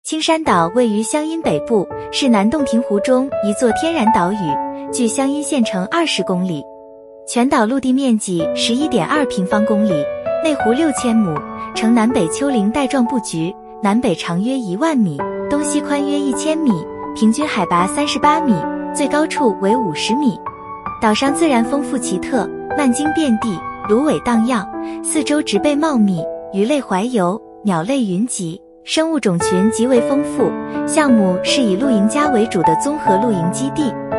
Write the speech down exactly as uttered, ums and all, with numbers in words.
青山岛位于湘阴北部，是南洞庭湖中一座天然岛屿，距湘阴县城二十公里。全岛陆地面积 十一点二平方公里，内湖六千亩，呈南北丘陵带状布局，南北长约一万米，东西宽约一千米，平均海拔三十八米，最高处为五十米。岛上自然丰富奇特，曼荆遍地，芦苇荡漾，四周植被茂密，鱼类洄游，鸟类云集，生物种群极为丰富。项目是以露营家为主的综合露营基地。